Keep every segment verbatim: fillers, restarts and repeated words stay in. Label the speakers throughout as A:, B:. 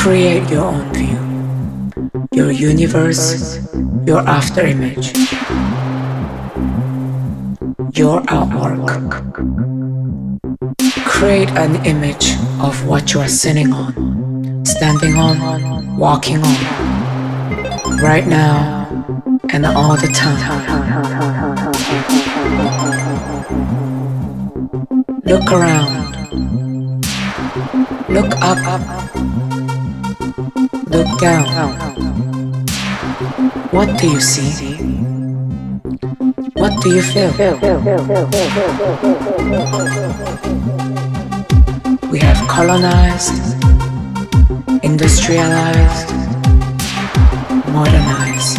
A: Create your own view, your universe, your afterimage, your artwork. Create an image of what you are sitting on, standing on, walking on, right now and all the time. Look around. Look up. Look down. What do you see? What do you feel? We have colonized, industrialized, modernized.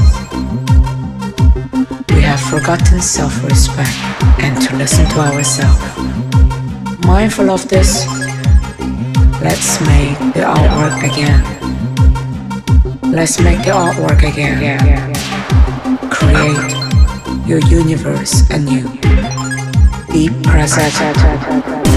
A: We have forgotten self-respect and to listen to ourselves. Mindful of this, let's make the artwork again. Let's make the artwork again. Create your universe anew. Be present.